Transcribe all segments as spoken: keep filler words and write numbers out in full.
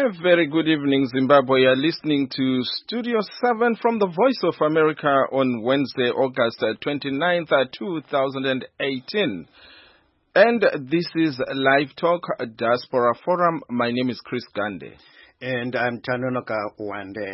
A very good evening, Zimbabwe. You're listening to Studio seven from the Voice of America on Wednesday, August twenty-ninth, two thousand eighteen. And this is Live Talk Diaspora Forum. My name is Chris Gande. And I'm Tanonoka Wande.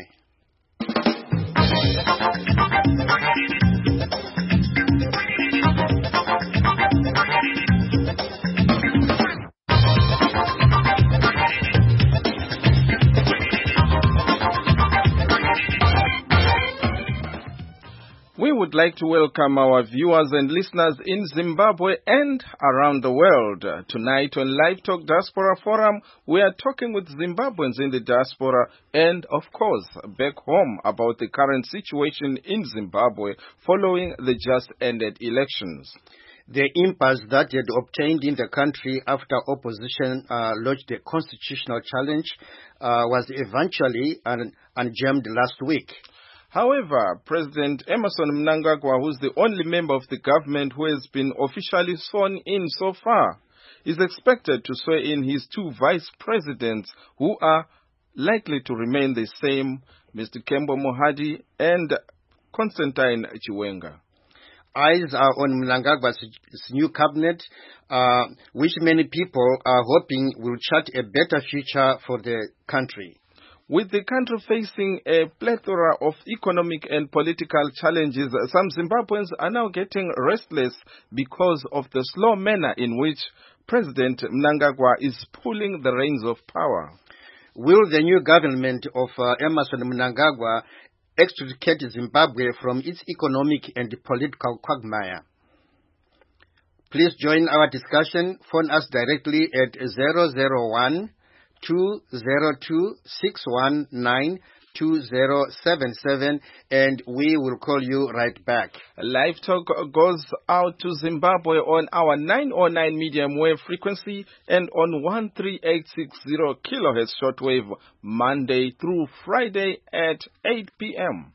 We would like to welcome our viewers and listeners in Zimbabwe and around the world. Tonight on Live Talk Diaspora Forum, we are talking with Zimbabweans in the diaspora and, of course, back home about the current situation in Zimbabwe following the just ended elections. The impasse that had obtained in the country after opposition uh, lodged a constitutional challenge uh, was eventually un- unjammed last week. However, President Emmerson Mnangagwa, who is the only member of the government who has been officially sworn in so far, is expected to swear in his two vice presidents who are likely to remain the same, Mister Kembo Mohadi and Constantine Chiwenga. Eyes are on Mnangagwa's new cabinet, uh, which many people are hoping will chart a better future for the country. With the country facing a plethora of economic and political challenges, some Zimbabweans are now getting restless because of the slow manner in which President Mnangagwa is pulling the reins of power. Will the new government of uh, Emmerson Mnangagwa extricate Zimbabwe from its economic and political quagmire? Please join our discussion. Phone us directly at zero zero one two zero two six one nine two zero seven seven and we will call you right back. Live Talk goes out to Zimbabwe on our nine oh nine medium wave frequency and on one three eight six zero kilohertz shortwave Monday through Friday at eight p.m.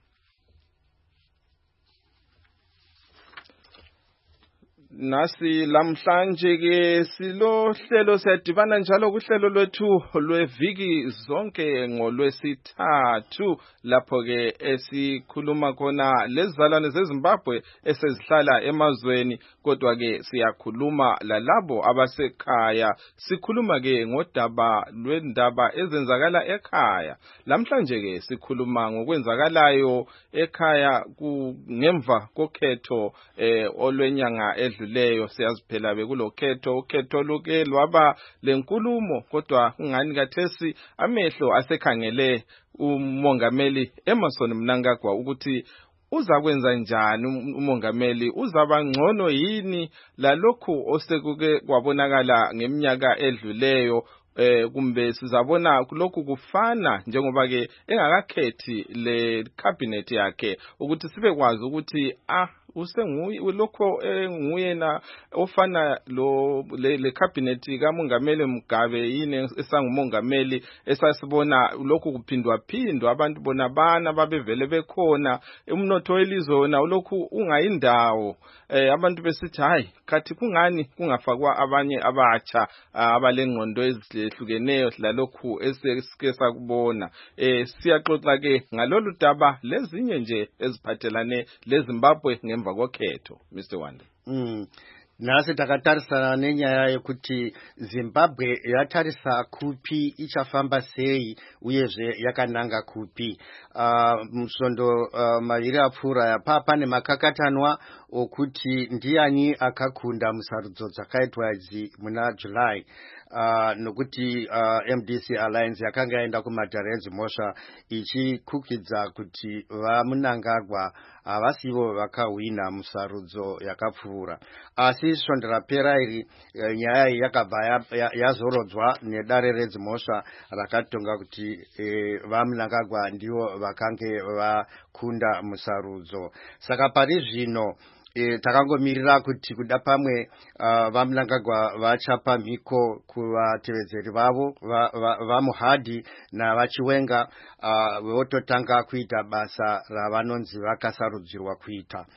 Nasi lamhlanje ke silo hlelo sedivana njalo kuhlelo lwethu lweviki zonke ngolwesithathu lapho ke esikhuluma khona lezizalwane zeZimbabwe esezihlala emazweni kodwa ke siyakhuluma lalabo abasekhaya sikhuluma ke ngodaba lwendaba ezenzakala ekhaya lamhlanje ke sikhuluma ngokwenzakalayo ekhaya ngemva kokhetho eh olwenyanga edlule leyo siyaziphela bekulokhetho ukhetho luke lwaba lenkulumo kodwa ungani kathesi amehlo asekhangele umongameli Emmerson Mnangagwa ukuthi uza kwenza njani umongameli uzaba ngcono yini lalokhu osekuke kwabonakala ngeminyaka edluleyo eh kumbe sizabona kulokhu kufana njengoba ke engakakhethi le cabinet yakhe ukuthi sibe kwazi ukuthi ah usenguye lokho enguyena ofana lo le cabinet kaMongameli Mugabe yini esangumongameli esasibona lokhu kuphindwa phindwa abantu bona bana babevele bekhona umnotho welizona lokhu ungayindawo eh abantu besithi hayi kathi kungani kungafakwa abanye abatsha abalengqondo ezihlukeneyo lalokhu esike sakubona eh siyaxoxa ke ngalolu daba lezinye nje eziphathelane leZimbabwe ngemva kokhetho Mister Wande. Mm. Nasi takatarisana nenyaya yekuti Zimbabwe yatarisa kupi ichafamba sei uyezve yakananga kupi. Uh, musondo uh, maviri apfuura yapa pane makakatanwa okuti ndiani akakunda musarudzo dzakaitwa idzi muna July. Uh, nokuti uh, M D C Alliance yakanga yaenda kumatare edzimhosva ichikukidza kuti vaMnangagwa havasivo vakahwina musarudzo yakapfuura. Asi svondo rapera iri nyaya iyi yakabva yazorodzwa nedare redzimhosva rakatonga kuti eh, vaMnangagwa ndivo vakange vakunda musarudzo. Saka pari zvino E, takangomirira kuti kuda pamwe uh, vaMnangagwa vachapa mhiko kuvatevedzeri vavo vaMuhadi va, va navaChiwenga uh, vototanga kuita basa ravanonzi vakasarudzirwa kuita.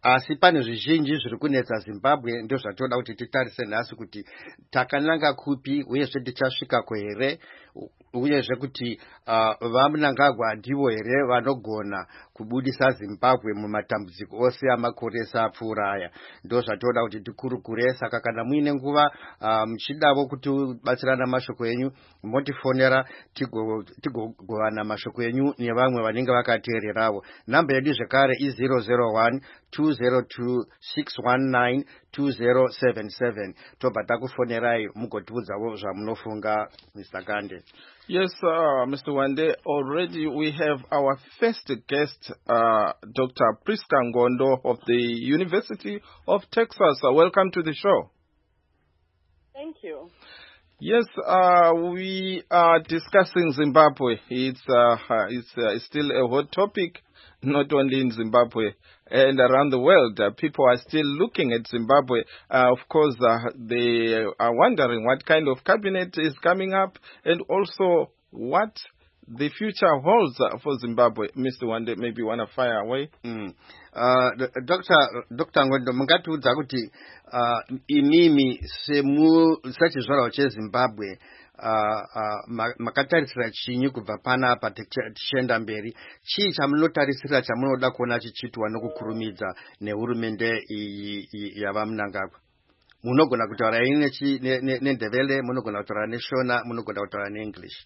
asi pane zvizhinji zviri kunetsa Zimbabwe, ndo zvatoda kuti titarise nhasi kuti takananga kupi uyezve tichasvikako here, uyezve kuti uh, vaMnangagwa ndivo here vanogona kubudisa Zimbabwe mumatambudziko ose amakore apfuura aya. Ndo zvatoda kuti tikurukure. Saka kana muine nguva uh, muchidavo kuti batsirana mashoko enyu, motifonera tigogovana mashoko enyu nevamwe vanenge vakateererawo. Namba yedu zvekare i zero zero one two zero two six one nine two zero seven seven. Tobva takufonerai mugotiudzawo zvamunofunga, Mister Kande. Yes, uh, Mister Wande, already we have our first guest, uh, Doctor Priska Ngondo of the University of Texas. Uh, welcome to the show. Thank you. Yes, uh, we are discussing Zimbabwe. It's, uh, it's, uh, it's still a hot topic, not only in Zimbabwe and around the world. Uh, people are still looking at Zimbabwe. Uh, of course, uh, they are wondering what kind of cabinet is coming up and also what the future holds uh, for Zimbabwe. Mister Wande, maybe you want to fire away? Mm. Uh, Doctor Doctor Ngondo, mungatiudza kuti uh, imimi semu sachizvarawo cheZimbabwe uh, uh, makatarisira chinyi kubva panapa tichienda mberi? Chii chamunotarisira chamunoda kuona chichitwa nokukurumidza nehurumende iyi yavaMnangagwa? Munogona kutaura nendevele, munogona kutaura neshona, munogona kutaura neEnglish.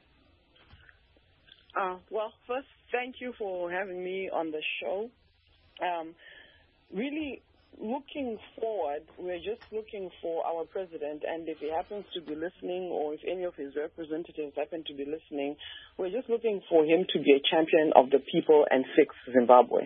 Uh, well, first, thank you for having me on the show. Um, really looking forward, we're just looking for our president, and if he happens to be listening or if any of his representatives happen to be listening, we're just looking for him to be a champion of the people and fix Zimbabwe.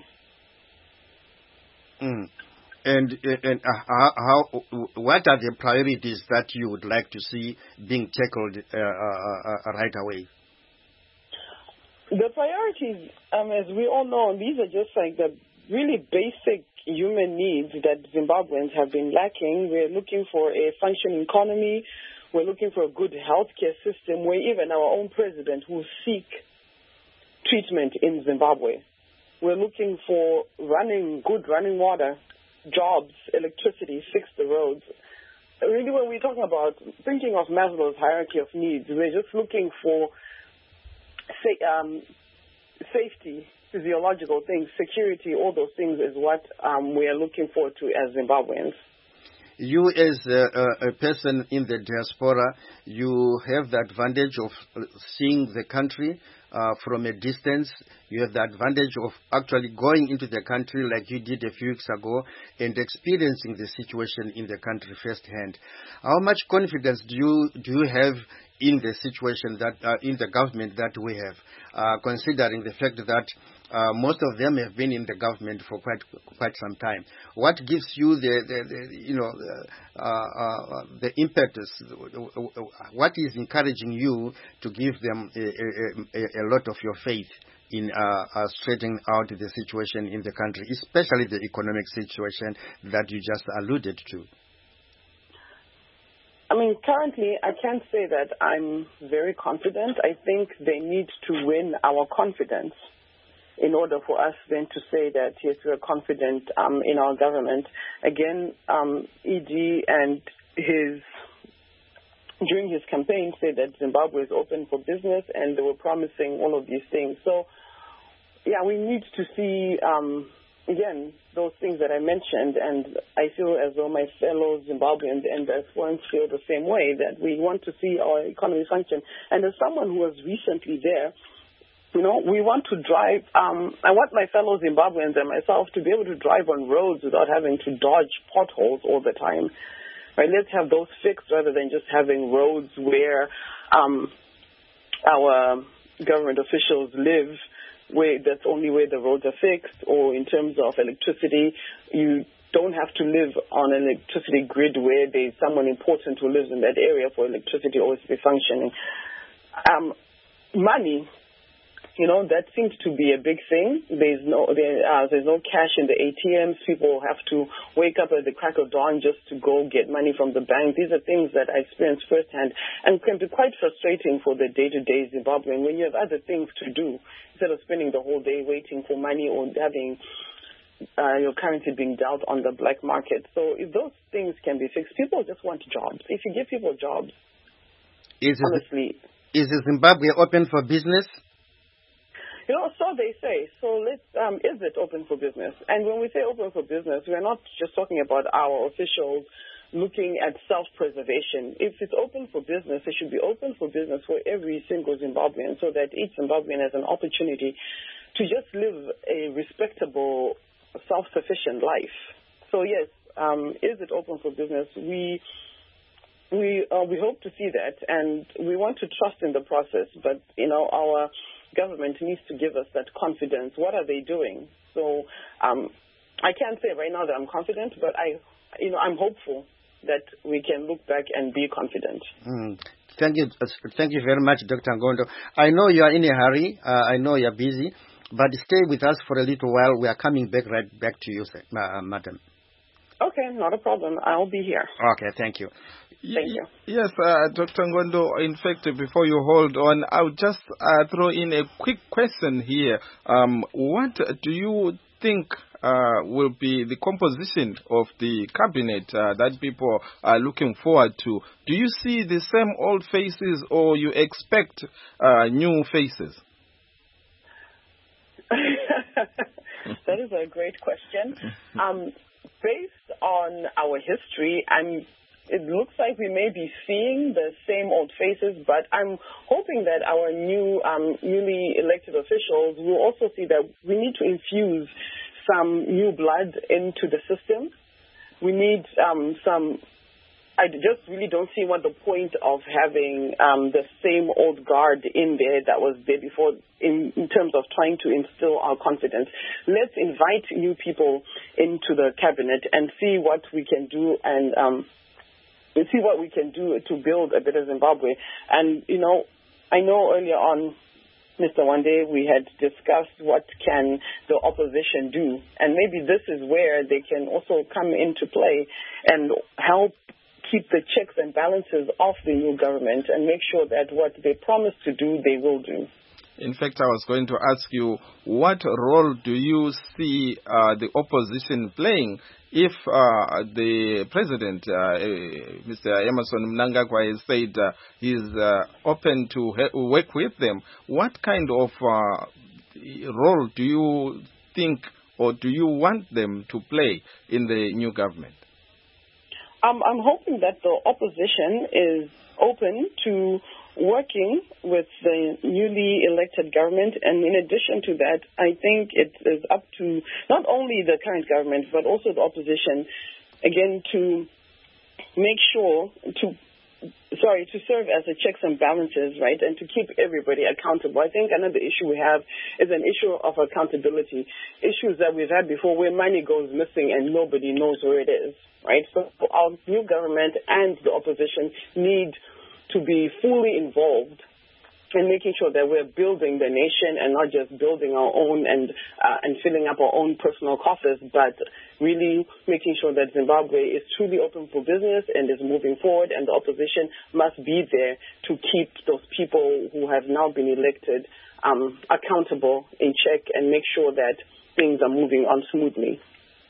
Mm. And, and uh, how, how, what are the priorities that you would like to see being tackled uh, uh, uh, right away? The priorities, um, as we all know, these are just like the really basic human needs that Zimbabweans have been lacking. We're looking for a functioning economy. We're looking for a good healthcare system where even our own president will seek treatment in Zimbabwe. We're looking for running, good running water, jobs, electricity, fix the roads. Really, when we're talking about thinking of Maslow's hierarchy of needs, we're just looking for Say, um, safety, physiological things, security, all those things is what um, we are looking forward to as Zimbabweans. You as a, a person in the diaspora, you have the advantage of seeing the country uh, from a distance. You have the advantage of actually going into the country like you did a few weeks ago and experiencing the situation in the country firsthand. How much confidence do you do you have in the situation that uh, in the government that we have, uh, considering the fact that uh, most of them have been in the government for quite quite some time? What gives you the, the, the you know uh, uh, the impetus? What is encouraging you to give them a, a, a lot of your faith in uh, uh, straightening out the situation in the country, especially the economic situation that you just alluded to? I mean, currently, I can't say that I'm very confident. I think they need to win our confidence in order for us then to say that, yes, we're confident um, in our government. Again, um, E D and his, during his campaign, said that Zimbabwe is open for business, and they were promising all of these things. So, yeah, we need to see, um, again, those things that I mentioned, and I feel as though my fellow Zimbabweans and diasporans feel the same way, that we want to see our economy function. And as someone who was recently there, you know, we want to drive, um, I want my fellow Zimbabweans and myself to be able to drive on roads without having to dodge potholes all the time. Right? Let's have those fixed rather than just having roads where um, our government officials live, where that's only where the roads are fixed, or in terms of electricity, you don't have to live on an electricity grid where there's someone important who lives in that area for electricity always to be functioning. Um, money, you know, that seems to be a big thing. There's no there, uh, there's no cash in the A T Ms. People have to wake up at the crack of dawn just to go get money from the bank. These are things that I experienced firsthand and can be quite frustrating for the day-to-day Zimbabwean when you have other things to do instead of spending the whole day waiting for money or having uh, you're currently being dealt on the black market. So if those things can be fixed, people just want jobs. If you give people jobs, is honestly... Is Zimbabwe open for business? You know, so they say. So let's, um, is it open for business? And when we say open for business, we're not just talking about our officials looking at self-preservation. If it's open for business, it should be open for business for every single Zimbabwean, so that each Zimbabwean has an opportunity to just live a respectable, self-sufficient life. So yes, um, is it open for business? We we uh, we hope to see that, and we want to trust in the process. But you know, our government needs to give us that confidence. What are they doing? So um, I can't say right now that I'm confident, but I, you know, I'm hopeful that we can look back and be confident. Mm. Thank you, thank you very much, Doctor Ngondo. I know you are in a hurry. Uh, I know you are busy, but stay with us for a little while. We are coming back right back to you, uh, madam. Okay, not a problem. I'll be here. Okay, thank you. Thank you. Yes, uh, Doctor Ngondo, in fact, before you hold on, I'll just uh, throw in a quick question here. Um, what do you think uh, will be the composition of the cabinet uh, that people are looking forward to? Do you see the same old faces, or you expect uh, new faces? That is a great question. Um, based on our history, I'm it looks like we may be seeing the same old faces, but I'm hoping that our new, um, newly elected officials will also see that we need to infuse some new blood into the system. We need um, some... I just really don't see what the point of having um, the same old guard in there that was there before in, in terms of trying to instill our confidence. Let's invite new people into the cabinet and see what we can do and... Um, We see what we can do to build a better Zimbabwe. And, you know, I know earlier on, Mister Wande, we had discussed what can the opposition do. And maybe this is where they can also come into play and help keep the checks and balances of the new government and make sure that what they promise to do, they will do. In fact, I was going to ask you, what role do you see uh, the opposition playing if uh, the president, uh, Mister Emmerson Mnangagwa, has said uh, he's uh, open to he- work with them? What kind of uh, role do you think or do you want them to play in the new government? Um, I'm hoping that the opposition is open to working with the newly elected government, and in addition to that, I think it is up to not only the current government but also the opposition, again, to make sure to sorry to serve as a checks and balances, right, and to keep everybody accountable. I think another issue we have is an issue of accountability, issues that we've had before where money goes missing and nobody knows where it is, right? So our new government and the opposition need to be fully involved in making sure that we're building the nation and not just building our own and uh, and filling up our own personal coffers, but really making sure that Zimbabwe is truly open for business and is moving forward, and the opposition must be there to keep those people who have now been elected um, accountable, in check, and make sure that things are moving on smoothly.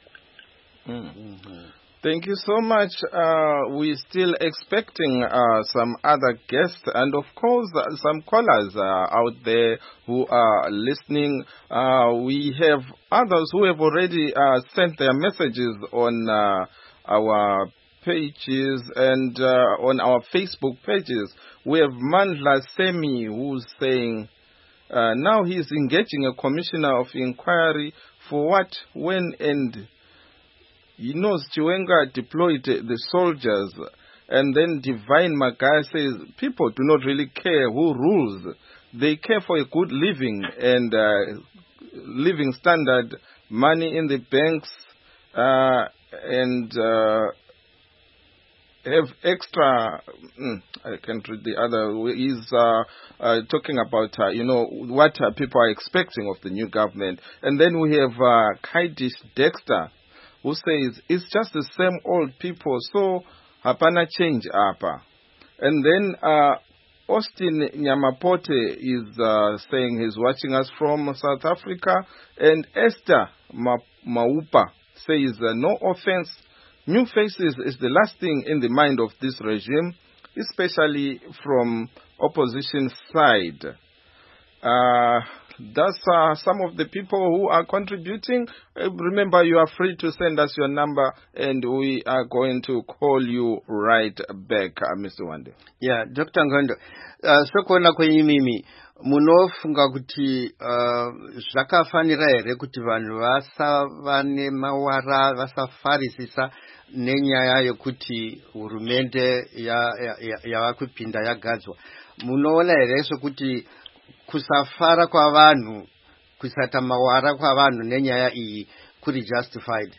Mm-hmm. Thank you so much. Uh, we're still expecting uh, some other guests and, of course, uh, some callers uh, out there who are listening. Uh, we have others who have already uh, sent their messages on uh, our pages and uh, on our Facebook pages. We have Mandla Semi who's saying, uh, now he's engaging a commissioner of inquiry for what, when, and... He knows Chiwenga deployed the soldiers, and then Divine Magai says people do not really care who rules. They care for a good living and uh, living standard, money in the banks, uh, and uh, have extra. Mm, I can't read the other. He's uh, uh, talking about uh, you know what uh, people are expecting of the new government, and then we have uh, Kaidish Dexter, who says it's just the same old people, so hapana change apa. And then uh, Austin Nyamapote is uh, saying he's watching us from South Africa, and Esther Map- Maupa says, uh, no offense, new faces is the last thing in the mind of this regime, especially from opposition side. Uh, that's uh, some of the people who are contributing. Uh, remember, you are free to send us your number, and we are going to call you right back, uh, Mister Wande. Yeah, Doctor Ngondo. Uh, sokona kwenye mimi munofunga kuti uh, zvakafanira here kuti vanhu vasavane mawara vasafarisisa nenyaya yekuti hurumende yavakupinda ya, ya yagadzwa. Munoona here sokuti kusafara kwa vanhu, kusata mawara kwa vanhu nenyaya iyi kuri justified?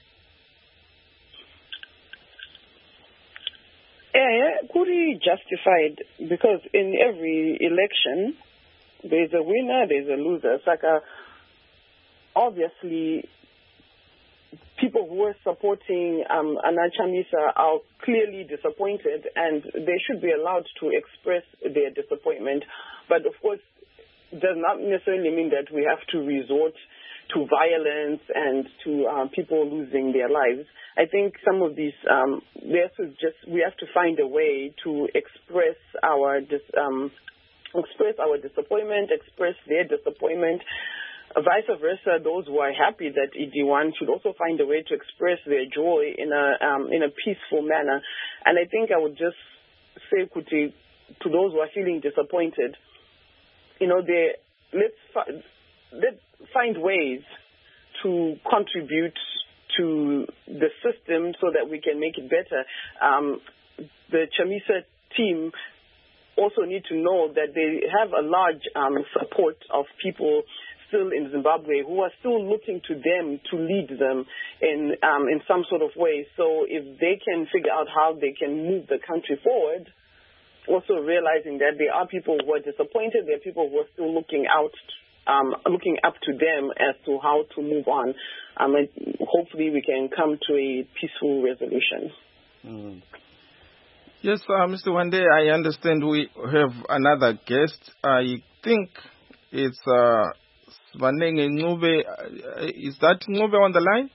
Yeah, yeah, kuri justified, because in every election there's a winner, there's a loser. It's like a, obviously people who are supporting um, Anna Chamisa are clearly disappointed, and they should be allowed to express their disappointment. But of course, it does not necessarily mean that we have to resort to violence and to um, people losing their lives. I think some of these, um, there's just, we have to find a way to express our dis, um, express our disappointment, express their disappointment. Vice versa, those who are happy that E D one should also find a way to express their joy in a um, in a peaceful manner. And I think I would just say, Kuti, to those who are feeling disappointed, you know, they let's fi- let's find ways to contribute to the system so that we can make it better. Um, the Chamisa team also need to know that they have a large um, support of people still in Zimbabwe who are still looking to them to lead them in um, in some sort of way. So if they can figure out how they can move the country forward, also realizing that there are people who are disappointed, there are people who are still looking out, um, looking up to them as to how to move on. Um, and hopefully we can come to a peaceful resolution. Mm. Yes, uh, Mister Wande, I understand we have another guest. I think it's uh, Svanenge Ngube. Uh, is that Ngube on the line?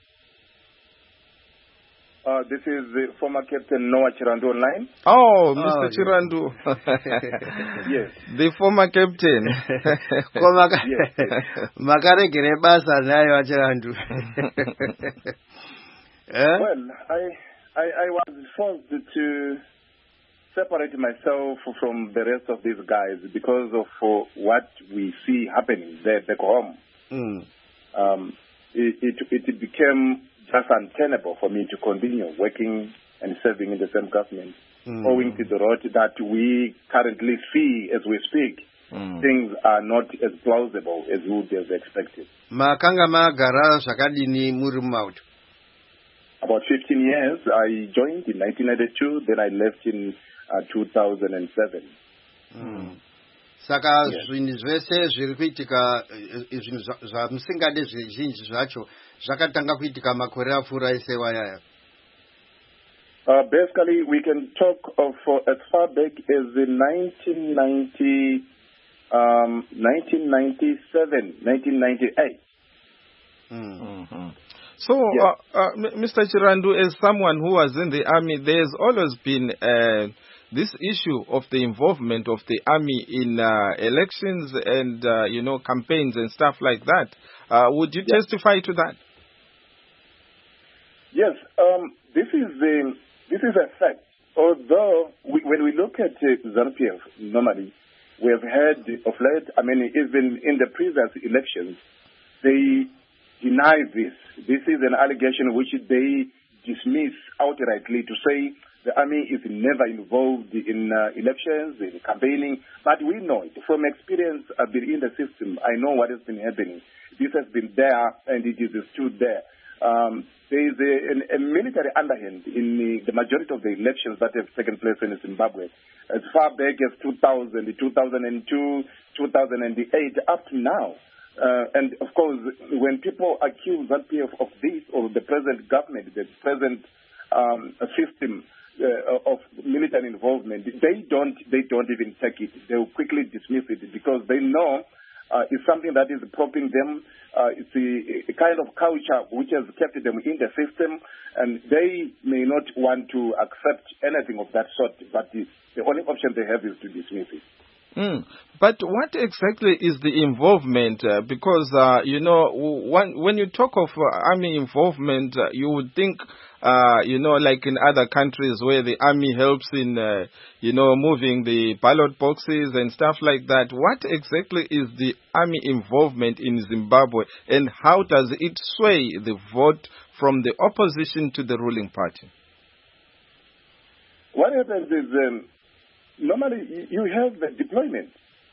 Uh, this is the former Captain Noah Chirandu online. Oh, Mister Oh, Chirandu. Yes. The former captain. Yes. Makaregere basa nayo Chirandu. Eh? Well, I, I I was forced to separate myself from the rest of these guys because of uh, what we see happening there back home. Mm. Um, it, it it became just untenable for me to continue working and serving in the same government, mm. owing to the road that we currently see as we speak. Mm. Things are not as plausible as we would have expected. Makanga magara sakadini muri mautu. About fifteen years. I joined in nineteen ninety-two, then I left in uh, two thousand seven. Mm. Saka zvinhu zvese zviri kuitika izvinhu zvamusingade zvizhinji zvacho zvakatanga kuitika makore apfuura esewa yaya. Uh, basically, we can talk of uh, as far back as in nineteen ninety, um, nineteen ninety-seven, nineteen ninety-eight. Mm. Mm-hmm. So, yeah. uh, uh, Mister Chirandu, as someone who was in the army, there's always been uh, this issue of the involvement of the army in uh, elections and, uh, you know, campaigns and stuff like that. Uh, would you yeah. testify to that? Yes, um, this is a, this is a fact. Although, we, when we look at uh, ZANU-P F, normally, we have heard of late, I mean, even in the previous elections, they deny this. This is an allegation which they dismiss outrightly to say the army is never involved in uh, elections, in campaigning. But we know it. From experience, I've been in the system. I know what has been happening. This has been there, and it is stood there. Um, there is a, a, a military underhand in the, the majority of the elections that have taken place in Zimbabwe. As far back as two thousand, two thousand two, two thousand eight, up to now. Uh, and, of course, when people accuse ZANU-P F of this or the present government, the present um, system uh, of military involvement, they don't they don't even take it. They will quickly dismiss it because they know uh, is something that is propping them. Uh, it's a, a kind of culture which has kept them in the system, and they may not want to accept anything of that sort, but the, the only option they have is to dismiss it. Mm. But what exactly is the involvement? Uh, because, uh, you know, when, when you talk of uh, army involvement, uh, you would think, uh, you know, like in other countries where the army helps in, uh, you know, moving the ballot boxes and stuff like that. What exactly is the army involvement in Zimbabwe, and how does it sway the vote from the opposition to the ruling party? What happens is... Um, Normally, you have the deployment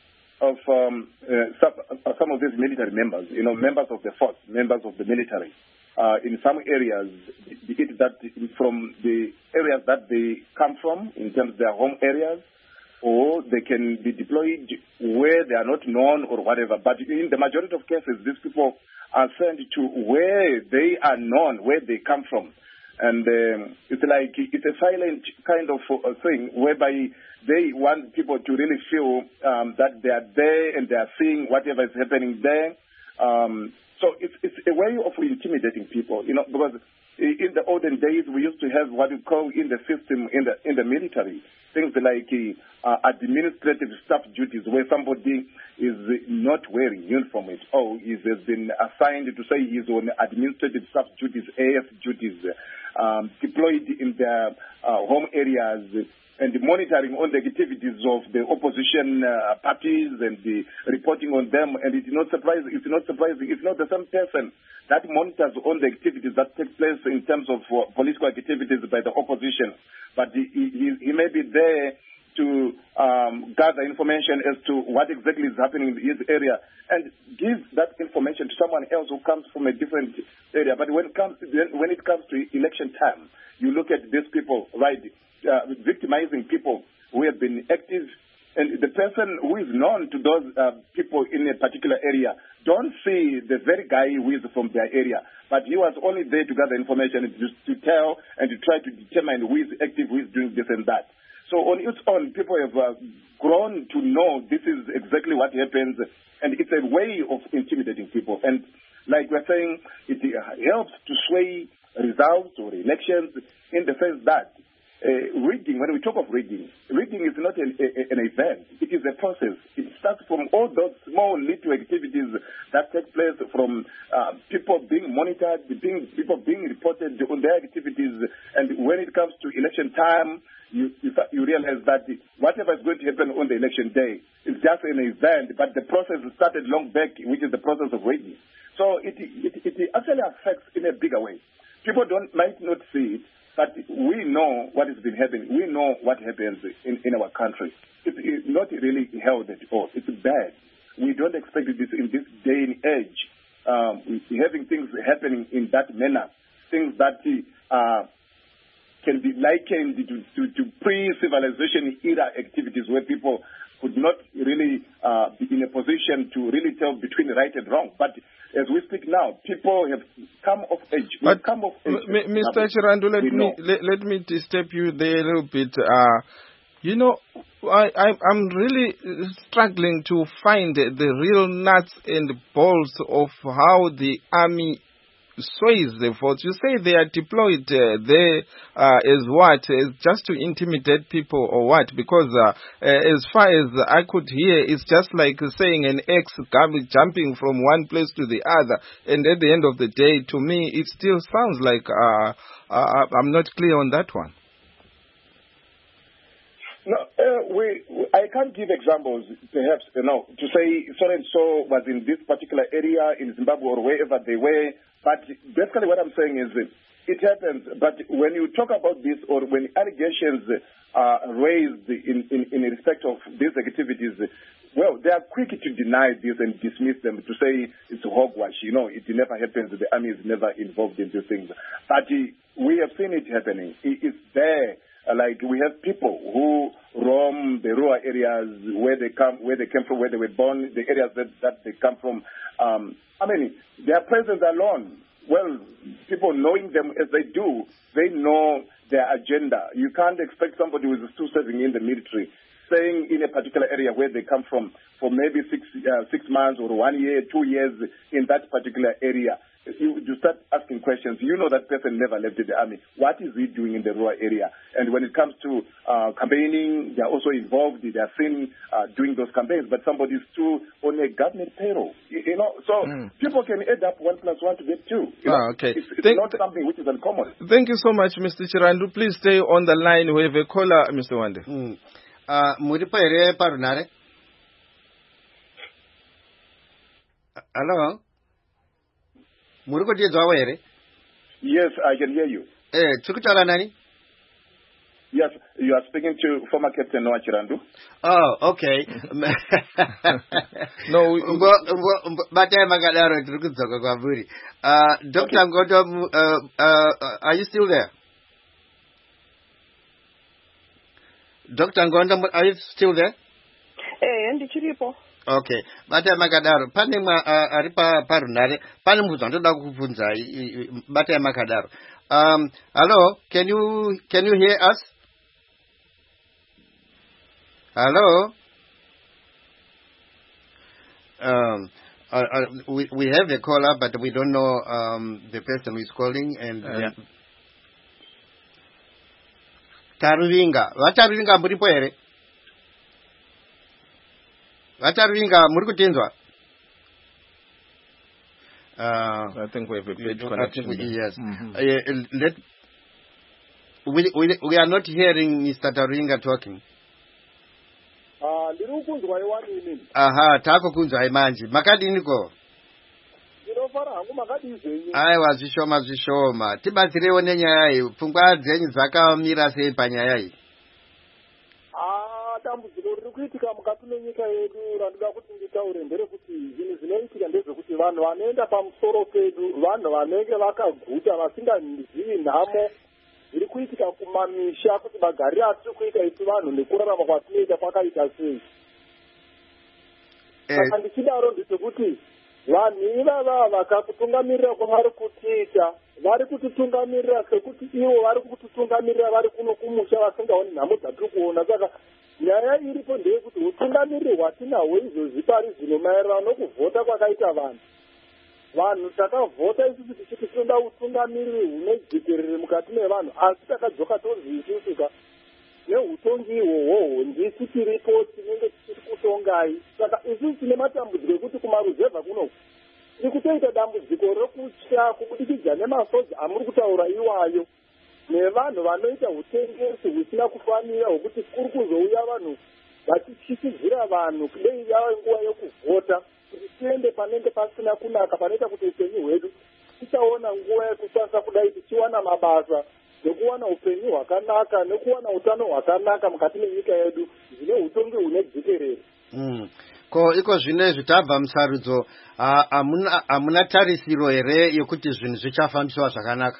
of um, uh, some, uh, some of these military members, you know, members of the force, members of the military. Uh, in some areas, be it that from the areas that they come from, in terms of their home areas, or they can be deployed where they are not known or whatever. But in the majority of cases, these people are sent to where they are known, where they come from. And um, it's like, it's a silent kind of uh, thing whereby they want people to really feel um, that they are there and they are seeing whatever is happening there. Um, so it's, it's a way of intimidating people, you know, because in the olden days we used to have what we call in the system, in the in the military, things like uh, administrative staff duties, where somebody is not wearing uniform at all. He has been assigned to say he's on administrative staff duties, A F duties, um, deployed in their uh, home areas, and monitoring on the activities of the opposition uh, parties and the reporting on them. And it's not surprising. It's not surprising. It's not the same person that monitors on the activities that take place in terms of uh, political activities by the opposition. But he, he, he may be there to um, gather information as to what exactly is happening in his area and give that information to someone else who comes from a different area. But when it comes to, when it comes to election time, you look at these people, right, uh, victimizing people who have been active, and the person who is known to those uh, people in a particular area don't see the very guy who is from their area, but he was only there to gather information and to, to tell and to try to determine who is active, who is doing this and that. So on its own, people have uh, grown to know this is exactly what happens, and it's a way of intimidating people. And like we're saying, it helps to sway results or elections in the sense that uh, rigging, when we talk of rigging, rigging is not an, a, an event. It is a process. It starts from all those small little activities that take place, from uh, people being monitored, being, people being reported on their activities. And when it comes to election time, you, you, you realize that whatever is going to happen on the election day is just an event, but the process started long back, which is the process of rigging. So it, it, it actually affects in a bigger way. People don't might not see it, but we know what has been happening. We know what happens in, in our country. It's, it's not really held at all. It's bad. We don't expect this in this day and age. Um, having things happening in that manner, things that uh, can be likened to, to, to pre-civilization era activities where people could not really uh, be in a position to really tell between right and wrong. But as we speak now, people have come of age. But We've come of age. M- Mister Chirandu, let me let, let me disturb you there a little bit. Uh, you know, I, I I'm really struggling to find the real nuts and bolts of how the army sways the votes. You say they are deployed uh, there uh, as what? As just to intimidate people or what? Because uh, uh, as far as I could hear, it's just like saying an ex jumping from one place to the other. And at the end of the day, to me, it still sounds like uh, uh, I'm not clear on that one. No, uh, we, I can't give examples, perhaps, you know, to say so-and-so was in this particular area in Zimbabwe or wherever they were. But basically what I'm saying is that it happens. But when you talk about this, or when allegations are raised in, in, in respect of these activities, well, they are quick to deny this and dismiss them, to say it's hogwash. You know, it never happens. The army is never involved in these things. But we have seen it happening. It's there. Like, we have people who roam the rural areas where they come, where they came from, where they were born, the areas that, that they come from. Um, I mean, their presence alone, well, people knowing them as they do, they know their agenda. You can't expect somebody who is still serving in the military staying in a particular area where they come from for maybe six uh, six months or one year, two years in that particular area. You, you start asking questions. You know that person never left the army. What is he doing in the rural area? And when it comes to uh, campaigning, they are also involved. They are seen uh, doing those campaigns, but somebody's still on a government payroll. You, you know, so mm. people can add up one plus one to get two. You ah, know? okay. It's, it's Thank, not something which is uncommon. Thank you so much, Mister Chirandu. Please stay on the line. We have a caller, Mister Wande. Mm. Uh, Muripo ere parunare. Hello? Muruko je zwawe ere? Yes, I can hear you. Eh, chukutala nani? Yes, you are speaking to former Captain Noah Chirandu. Oh, okay. No, we, mbo mbo bataye magadaro turukutsoka kwa buri. Uh, Doctor Okay. Ngoto, uh, uh, are you still there? Doctor Ngondo, are you still there? Eh, ndichiripo. Okay. Bataye magadaro. Pane ma uh, aripa parunare. Pane mbuzo ndoda kukubvunza bataye magadaro. Um, hello, can you can you hear us? Hello. Um, uh, uh, we we have a caller, but we don't know um the person who is calling. And uh, Taruvinga, Vataruvinga muripo ere? Vataruvinga muri kutinzwa? Uh, I think we have a bad connection. We, yes. Mm-hmm. Uh, let, we, we, we are not hearing Mister Taruvinga talking. Aha, tako kunzwa imanji. Makadini ko? Aiwa, zvishoma zvishoma. Tibatsirewo nenyaya iyi. Pfungwa dzenyu dzakamira sei panyaya iyi? Ah, dambudziko riri kuitika mukati menyika yedu randoda kuti nditaure nderekuti zvinhu zvinoitika ndezvekuti vanhu vanoenda pamusoro pedu, vanhu vanenge vakaguta vasingazivi nhamo zviri kuitika kumamisha kuti magariro atiri kuita isu vanhu nekurarama kwatinoita kwakaita sei. Saka ndichidaro ndechekuti vanhu ivava vakakutungamirira kwavari kutiita vari kutitungamirira sekuti ivo vari kutitungamirira vari kuno kumusha vasingaoni nhamo dzatiri kuona. Saka nyaya iripo ndeyekuti utungamiriri hwatinahwo izvozvi pari zvino maererano nokuvhota kwakaita vanhu. Vanhu takavhota isusu tichiti tinoda utungamiriri hune jekerere mukati mevanhu, asi takadzoka tonzi isusuka neutongi ihwohwo ndisi tiripo tinenge tichiri kutongai. Saka isusu tine matambudziko ekuti kumaruzevha kunoku tiri kutoita dambudziko rekutya kubudikidza nemasoja amuri kutaura iwayo nevanhu vanoita utengesi husina kufanira hwekuti kuri kuzouya vanhu vachityikidzira vanhu kudei yava nguva yekuvhota kuti tiende panenge pasina kunaka panoita kuti upenyu hwedu tichaona nguva yekusasa kudai tichiwana mabasa nekuwana upenyu hwakanaka nekuwana utano hwakanaka mukati menyika yedu zvine utongi hune dzikerere. Mm. Ko iko zvinezvi tabva musarudzo hamuna amuna tarisiro here yekuti zvinhu zvichafambiswa zvakanaka?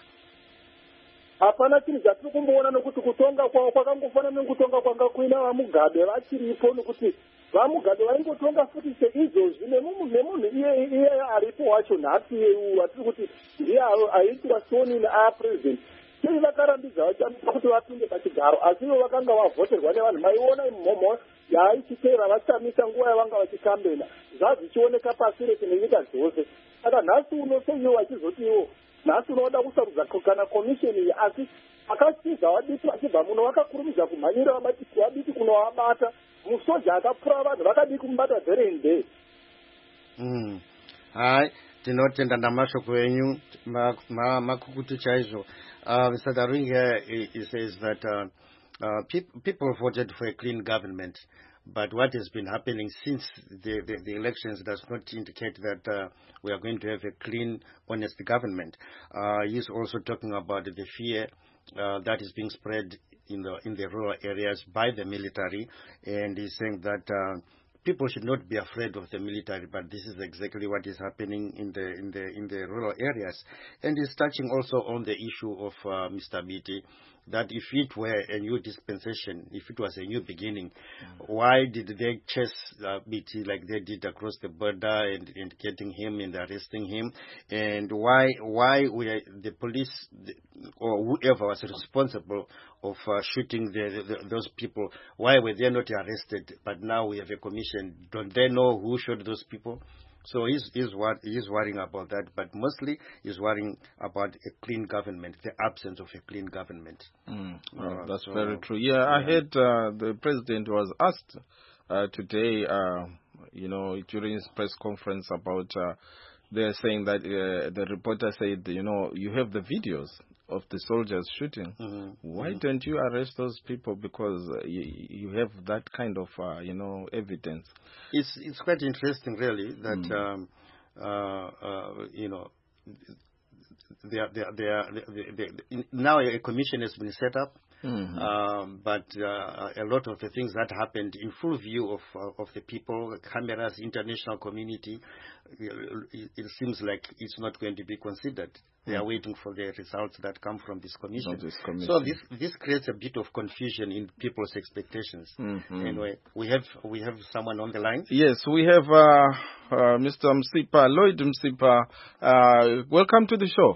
Hapana chinhu chatiri kumboona nokuti kutonga kwavo kwakangofanana nekutonga kwanga kuina vamugabe vachiripo, nokuti vamugabe vaingotonga futi seizvozvi nemunhu iye iye aripo wacho nhasi yeu atiri kuti ndiye aitwa soni neapresident sei vakarambidza vachamisa kuti vapinde pachigaro, asi ivo vakanga vavhoterwa nevanhu. Maiona imhomho yaaichiteera vachamisa nguva yavanga vachikambena zvazvichioneka pasi rese nenyika dzose. Saka nhasi uno seivo vachizoti ivo nhasi unoda kusarudza kana komisheni iyi, asi akasiza vadiki vachibva muno vakakurumidza kumhanyira vabatiki vadiki kunovabata. Musoja akapfura vanhu vakadii kumubata there and there. Mm. Hai, tinotenda namashoko enyu makukutu chaizvo. Uh, Mister Taruvinga, he, he says that uh, uh, pe- people voted for a clean government, but what has been happening since the, the, the elections does not indicate that uh, we are going to have a clean, honest government. Uh, he's also talking about the fear uh, that is being spread in the in the rural areas by the military, and he's saying that uh, people should not be afraid of the military, but this is exactly what is happening in the in the in the rural areas. And he's touching also on the issue of uh, Mister Biti, that if it were a new dispensation, if it was a new beginning, mm. why did they chase uh, B T like they did across the border and, and getting him and arresting him? And why why were the police the, or whoever was responsible of uh, shooting the, the, those people, why were they not arrested? But now we have a commission. Don't they know who shot those people? So he's, he's, wor- he's worrying about that, but mostly he's worrying about a clean government, the absence of a clean government. Mm. Oh, uh, that's so, very true. Yeah, yeah. I heard uh, the president was asked uh, today, uh, you know, during his press conference about, uh, they're saying that uh, the reporter said, you know, you have the videos of the soldiers shooting. Mm-hmm. Why mm-hmm. don't you arrest those people? Because uh, you, you have that kind of, uh, you know, evidence. It's it's quite interesting, really, that mm. um, uh, uh, you know, they are, they are, they are, they, they, now a commission has been set up. Mm-hmm. Um, but uh, a lot of the things that happened in full view of uh, of the people, cameras, international community, it, it seems like it's not going to be considered. They are waiting for the results that come from this commission. This commission. So this this creates a bit of confusion in people's expectations. Mm-hmm. Anyway, we have we have someone on the line. Yes, we have uh, uh, Mister Msipa, Lloyd Msipa. Uh, welcome to the show.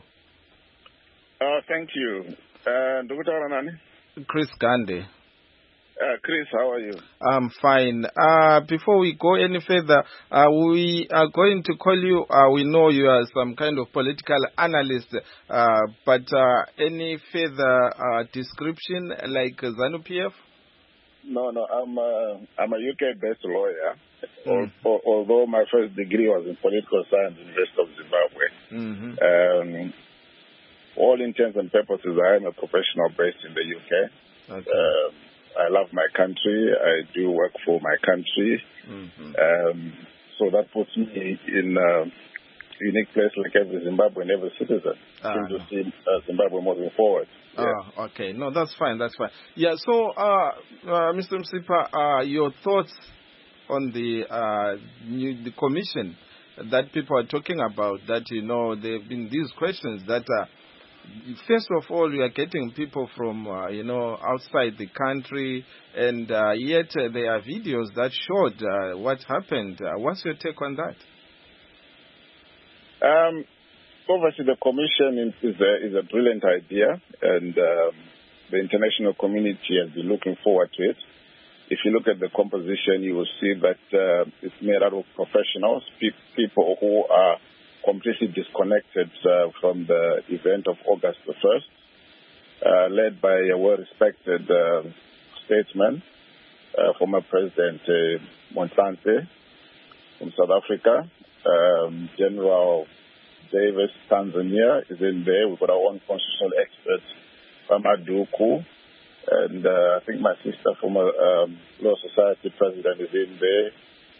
Uh, thank you. Uh, Doctor Nani? Chris Gandhi. Uh, Chris, how are you? I'm fine. Uh, before we go any further, uh, we are going to call you. Uh, we know you are some kind of political analyst, uh, but uh, any further uh, description like ZANU-P F? No, no, I'm uh, I'm a U K-based lawyer. Mm. Al- although my first degree was in political science, University of Zimbabwe. Mm-hmm. Um, all intents and purposes, I am a professional based in the U K. Okay. Uh, I love my country. I do work for my country. Mm-hmm. Um, so that puts me in a unique place like every Zimbabwean, every citizen. Uh, to see uh, Zimbabwe moving forward. Yeah. Oh, okay. No, that's fine. That's fine. Yeah, so, uh, uh, Mister Msipa, uh, your thoughts on the, uh, new, the commission that people are talking about, that, you know, there have been these questions that uh, first of all, we are getting people from, uh, you know, outside the country, and uh, yet uh, there are videos that showed uh, what happened. Uh, what's your take on that? Um, obviously, the commission is a, is a brilliant idea, and um, the international community has been looking forward to it. If you look at the composition, you will see that uh, it's made out of professionals, pe- people who are completely disconnected uh, from the event of August the first, uh, led by a well-respected uh, statesman, uh, former President uh, Montante from South Africa. Um, General Davis, Tanzania, is in there. We've got our own constitutional expert, Famaduku, and uh, I think my sister, former um, Law Society president, is in there.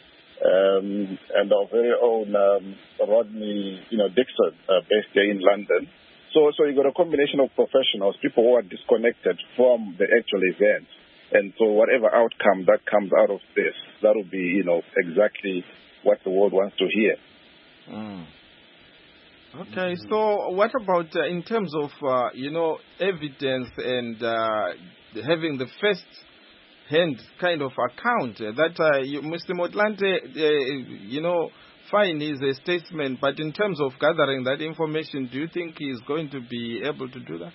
Um, and our very own um, Rodney, you know, Dixon, uh, based here in London. So, so you got a combination of professionals, people who are disconnected from the actual event, and so whatever outcome that comes out of this, that will be, you know, exactly what the world wants to hear. Mm. Okay, mm-hmm. So what about uh, in terms of, uh, you know, evidence and uh, having the first hand kind of account uh, that uh, you, Mister Motlanthe, uh, you know, fine, he's a statesman, but in terms of gathering that information, do you think he's going to be able to do that?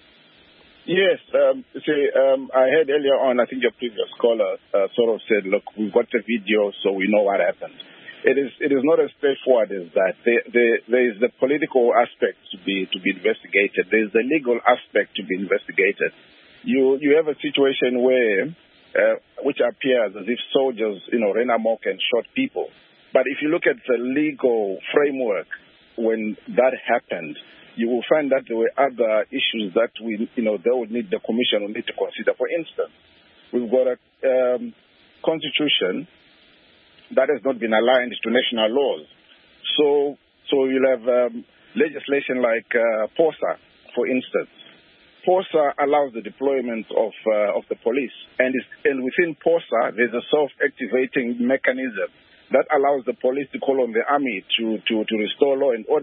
Yes. Um, see, um, I heard earlier on, I think your previous caller uh, sort of said, look, we've got the video, so we know what happened. It is it is not as straightforward as that. There, there, there is the political aspect to be to be investigated. There is the legal aspect to be investigated. You you have a situation where Uh, which appears as if soldiers, you know, ran amok and shot people. But if you look at the legal framework when that happened, you will find that there were other issues that we, you know, they would need, the commission will need to consider. For instance, we've got a um, constitution that has not been aligned to national laws. So, so you'll have um, legislation like uh, POSA, for instance. POSA allows the deployment of uh, of the police, and, is, and within POSA there's a self-activating mechanism that allows the police to call on the army to, to, to restore law and order.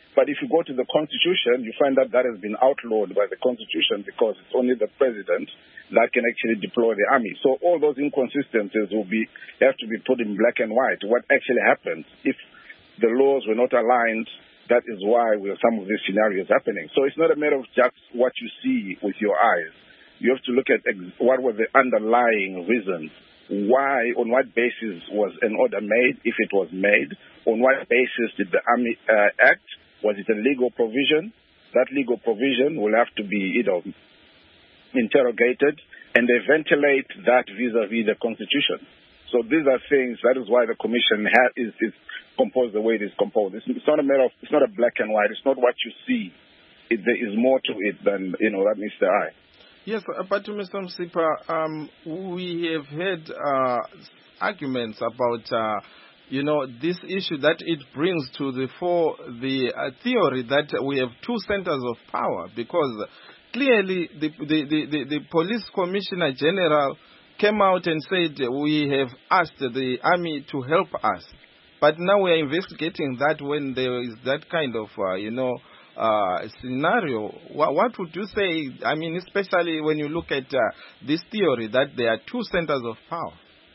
But if you go to the Constitution, you find that that has been outlawed by the Constitution because it's only the president that can actually deploy the army. So all those inconsistencies will be have to be put in black and white. What actually happens if the laws were not aligned? That is why we have some of these scenarios happening. So it's not a matter of just what you see with your eyes. You have to look at ex- what were the underlying reasons. Why, on what basis was an order made, if it was made? On what basis did the army uh, act? Was it a legal provision? That legal provision will have to be, you know, interrogated, and they ventilate that vis-a-vis the Constitution. So these are things. That is why the Commission ha- is, is composed the way it is composed. It's, it's not a matter of. It's not a black and white. It's not what you see. It, there is more to it than you know that meets the eye. Yes, but Mister Msipa, um, we have heard uh, arguments about. Uh, You know, this issue that it brings to the fore, the uh, theory that we have two centers of power, because clearly the, the, the, the, the police commissioner general came out and said we have asked the army to help us. But now we are investigating that when there is that kind of, uh, you know, uh, scenario. What, what would you say, I mean, especially when you look at uh, this theory that there are two centers of power?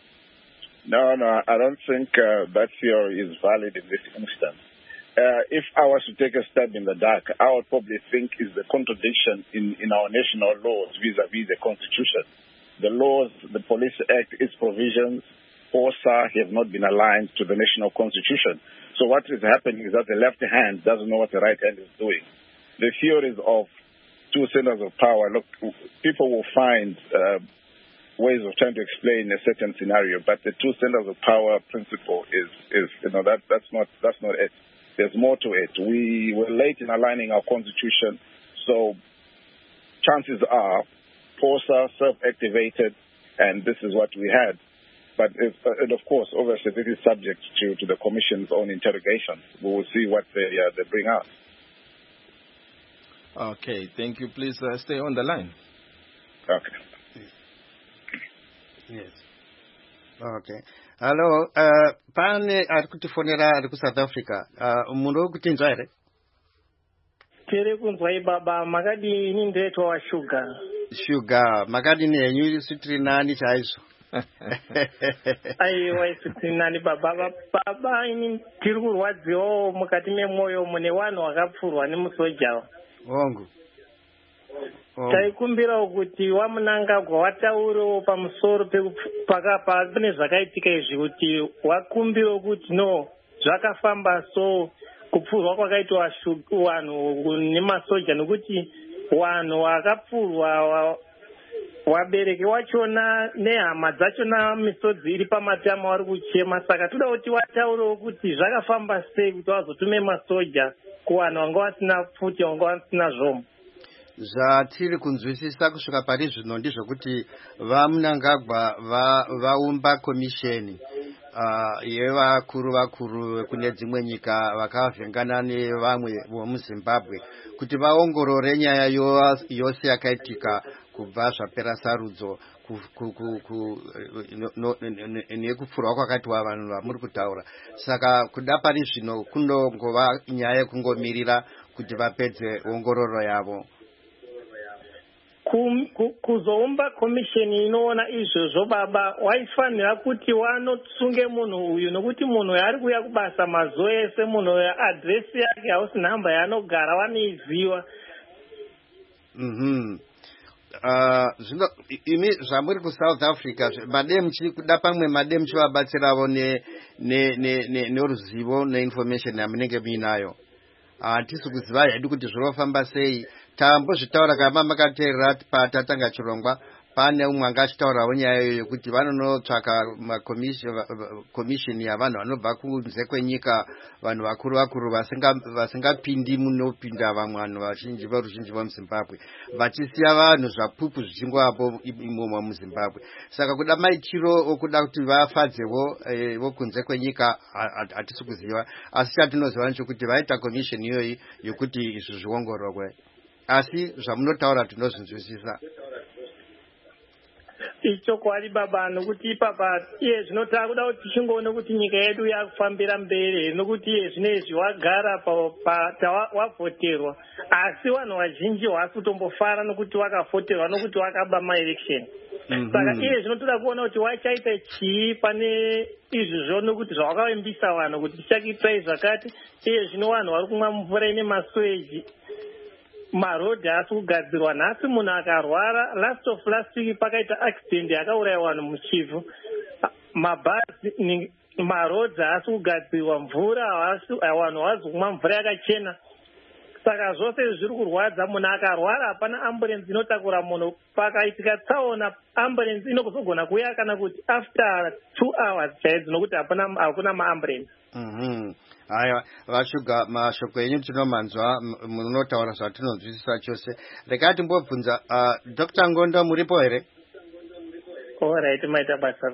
No, no, I don't think uh, that theory is valid in this instance. Uh, if I was to take a stab in the dark, I would probably think is the contradiction in, in our national laws vis-a-vis the Constitution. The laws, the Police Act, its provisions, O S A have not been aligned to the national Constitution. So what is happening is that the left hand doesn't know what the right hand is doing. The theories of two centers of power, look, people will find Uh, ways of trying to explain a certain scenario, but the two centers of power principle is, is you know, that that's not that's not it. There's more to it. We were late in aligning our constitution, so chances are P O S A self-activated, and this is what we had. But if, uh, and of course, obviously, this is subject to, to the Commission's own interrogation. We will see what they uh, they bring out. Okay, thank you. Please uh, stay on the line. Okay. Yes. Okay. Hello. Uh, pane ari kutifonera ari ku South Africa. Uh, munhu wokutinzwa here? Tiri kunzwai baba, makadini ndeto wa sugar. Sugar, makadini henyu sitiri nani chaizvo? Aiwa sitiri nani baba, baba ini tiri kurwadziwa mukati memwoyo mune vanhu vakapfurwa nemusoja. Hongu. Taikumbira kuti wamunangagwa wataurawo pamusoro pakapa pane zvakaitika izvi kuti wakumbira kuti no zvakafamba so kupfurwa kwakaitwa vanhu nemasoja nekuti vanhu vakapfurwa wabereki wachona nehama dzachona misodzi iri pamatama vari kuchema. Saka toda kuti wataurawo kuti zvakafamba sei kuti vazotume masoja kuvanhu vanga vasina pfuti vanga vasina zvomo. Zvatiri kunzwisisa kusvika pari zvino ndezvekuti vaMnangagwa vaumba komisheni uh, yevakuru vakuru kune dzimwe nyika vakavhengana nevamwe vomuZimbabwe kuti vaongorore nyaya yose yakaitika kubva zvapera sarudzo nekupfurwa kwakaitwa vanhu vamuri kutaura. Saka kuda pari zvino kunongova nyaya yekungomirira kuti vapedze ongororo yavo. Kuzoumba komisheni inoona izvozvo baba, waifanira kuti wanotsunge munhu uyu nokuti munhu ari kuuya kubasa mazuva ese, munhu adresi yake house number yaanogara vanoiziva. Mhm. Uh, zvino imi zvamuri kuSouth Africa madem chikuda pamwe madem chivabatsirawo ne ne ne neruzivo neinformation yamunenge muinayo. Hatisi kuziva hedu kuti zvinofamba sei. Tambozvitaura kama makateerera patatanga chirongwa pane umwe anga achitaurawo nyaya yokuti vanonotsvaka makomishini yavanhu vanobva kunze kwenyika, vanhu vakuru vakuru vasingapindi munopinda vamwe vanhu vazhinji veruzhinji vemuZimbabwe, vachisiya vanhu zvapupu zvichingovapo imomo muZimbabwe. Saka kuda maitiro okuda kuti vafadzewo vokunze kwenyika hatisi kuziva, asi chatinoziva nechekuti vaita komishini iyoyi yokuti izvi zviongororwe. Asi zvamunotaura tinozvinzwisisa. ichokwadi baba nokuti ipapa iye zvino takuda kuti tichingoone kuti nyika yedu yakufambira mberi nokuti iye zvinezvi wagara wavhoterwa asi vanhu vazhinji wasi kutombofara nokuti wakafoterwa nokuti wakaba maelection saka iye zvinotoda kuona kuti wachaita chii pane izvizvo nokuti zvawakavimbisa vanhu kuti tichakiitirai zvakati iye zvino vanhu vari kumwa mvura ine masweji marodhi asi kugadzirwa nhasi munhu akarwara last of last week pakaita accident yakauraya vanhu muchivhu mabhazi marodhi asi kugadzirwa mvura vanhu havazi kumwa mvura yakachena saka zvose zviri kurwadza munhu akarwara hapana ambulensi inotakura munhu pakaitika tsaona ambulensi inokuzogona kuuya kana kuti after two hours chaidzo nokuti hakuna maambulensi. Haya vashuga mashoko enyu tinomanzwa munotaura zvatinonzwisisa chose. Rekati mbobvunza uh, Doctor Ngondo muripo here? Alright, maita basa.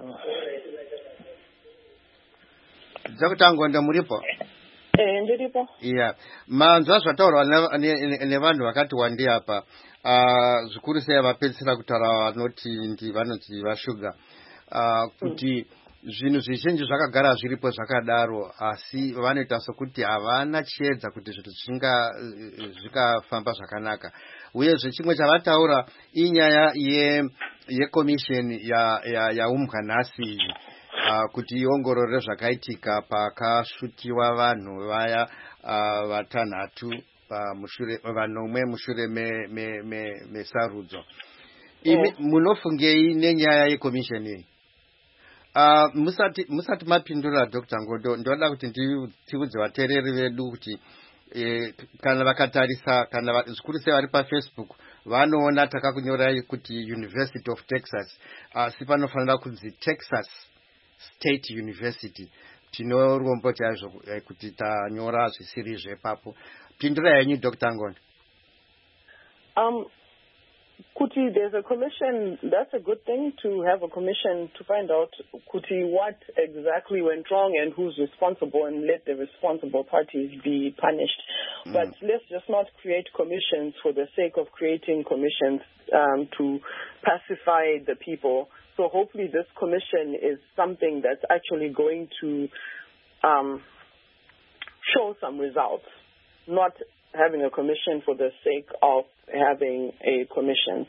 Doctor Ngondo muripo? Eh, ndiripo. Yeah. Manzwa zvataurwa nevanhu vakati wandi apa. Uh, zvikuru sei vapedzisira kutaura vanoti ndi vanoti vashuga. Uh, kuti mm. Zvinhu zvizhinji zvakagara zviripo zvakadaro asi vanoita sokuti havana chiedza kuti zvinhu zvinga zvikafamba zvakanaka uyezve chimwe chavataura inyaya yekomisheni yaumbwa nhasi kuti iongorore zvakaitika pakashutiwa vanhu vaya vatanhatu vanomwe mushure mesarudzo. Imi munofungei nenyaya yekomisheni iyi? Uh, musati musati mapindura Doctor Ngondo ndoda kuti ndiudze vateereri vedu kuti eh, kana vakatarisa kana zvikuru sei vari pa Facebook vanoona takakunyorai kuti University of Texas asi uh, panofanira kunzi Texas State University tinorombo chaizvo eh, kuti tanyora zvisiri zvepapo. Pindura yenyu Doctor Ngondo. um Kuti, there's a commission, that's a good thing to have a commission to find out, Kuti, what exactly went wrong and who's responsible and let the responsible parties be punished. Mm. But let's just not create commissions for the sake of creating commissions um, to pacify the people. So hopefully this commission is something that's actually going to um, show some results, not having a commission for the sake of having a commission.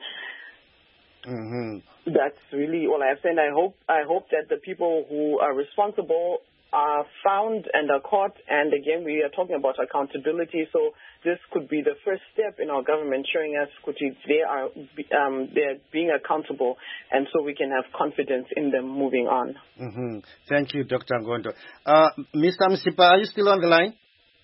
Mm-hmm. That's really all I have said. I hope I hope that the people who are responsible are found and are caught. And again, we are talking about accountability. So this could be the first step in our government showing us they are um, they're being accountable, and so we can have confidence in them moving on. Mm-hmm. Thank you, Doctor Ngondo. Uh, Mister Msipa, are you still on the line?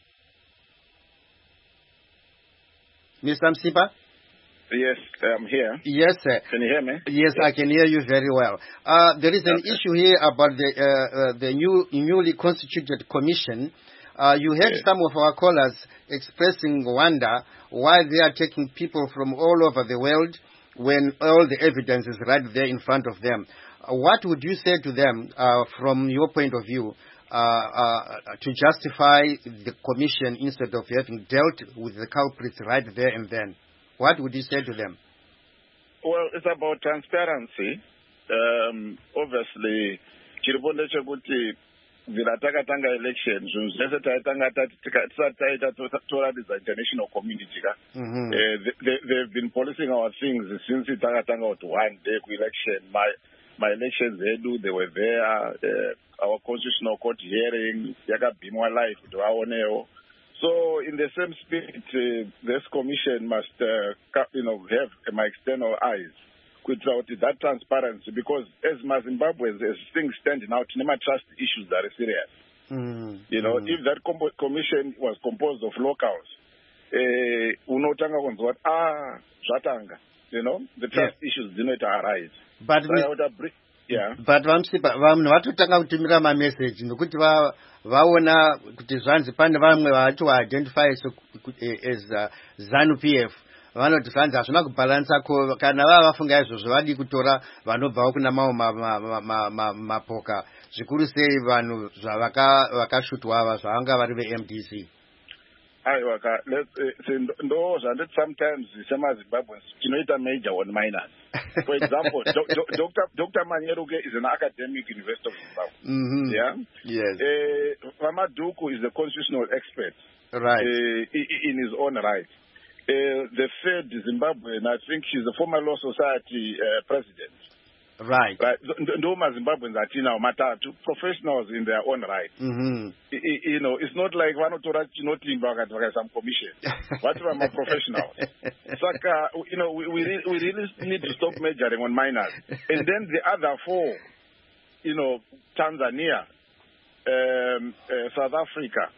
Mister Msipa? Yes, I'm here. Yes, sir. Can you hear me? Yes, yes. I can hear you very well. Uh, there is an okay. issue here about the uh, uh, the new newly constituted commission. Uh, you heard yes. some of our callers expressing wonder why they are taking people from all over the world when all the evidence is right there in front of them. Uh, what would you say to them uh, from your point of view? Uh, uh, to justify the commission instead of having dealt with the culprits right there and then? What would you say to them? Well, it's about transparency. Um, obviously, chiriponde chekuti vilatakatanga elections zvese taitanga taita toratidza international community ka they've been policing our things since takatanga kuti one day ku-election my my elections edu they were there uh, our constitutional court hearing yakabhimwa live kuti vaonewo. So in the same spirit uh, this commission must uh, you know have uh, my external eyes kuitira kuti that transparency, because as Zimbabweans as things stand now tinema trust issues that are serious. Mm, you know mm. If that comp- commission was composed of locals unotanga kunzwa kuti ah zvatanga you know the trust yeah. issues dzinoita arise. But so we, yeah. But vamsipa vanhu vatotanga kutumira ma message nokuti va vaona kuti zvanzi pane vamwe vacho identify as uh, ZANU P F vanoti zvanzi hazvina kubalansa ko kana vava vafunga izvozvo vadi kutora vanobvawo kuna mawo mapoka zvikuru sei vanhu zvavakashutwa ava zvavanga vari ve-M D C. Aiwa ka let's those and that sometimes sema Zimbabweans tinoita major on minors. For example, Doctor Doctor Manyeruke is an academic University of Zimbabwe. Mm-hmm. Yeah. Yes. Uh, Mamaduku is a constitutional expert. Right. Uh, in his own right. Uh, the third Zimbabwean, I think she's the former Law Society uh, president. Right. Right. Ndoma Zimbabweans are now matatu professionals in their own right. Mm-hmm. You know, it's not like one or two not some commission. What about my professionals? Saka, you know, we we really, we really need to stop majoring on minors. And then the other four, you know, Tanzania, um, uh, South Africa,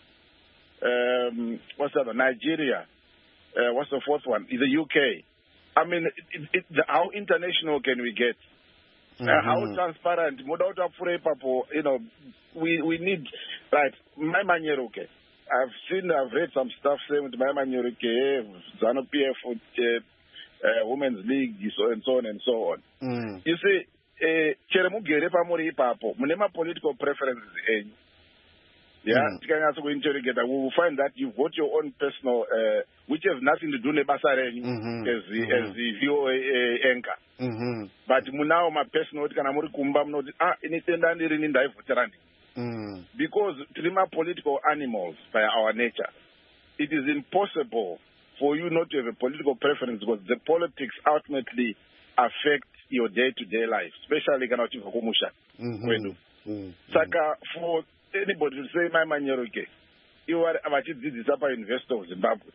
um, what's the other? Nigeria, uh, what's the fourth one? The U K. I mean, it, it, the, how international can we get? Mm-hmm. Uh, how transparent? You know, we we need, right, my Manyeruke. I've seen, I've read some stuff saying with my Manyeruke, ZANU-P F, uh, uh, Women's League, so and so on and so on. Mm. You see, Cheremugere Pamori Papo, Munema political preferences. Yeah, mm. we will find that you've got your own personal, uh, which has nothing to do with Basareni mm-hmm. as the mm-hmm. as the V O A uh, anchor. Mm-hmm. But now my personal kana muri kumba mnoti ah initenda ndiri ndaivutirani. Mm. Because trima political animals by our nature, it is impossible for you not to have a political preference because the politics ultimately affect your day-to-day life, especially kana uchiva kumusha. Mhm. Saka for anybody to say my Manyeruke, you are abachidzidzisa pa University of Zimbabwe.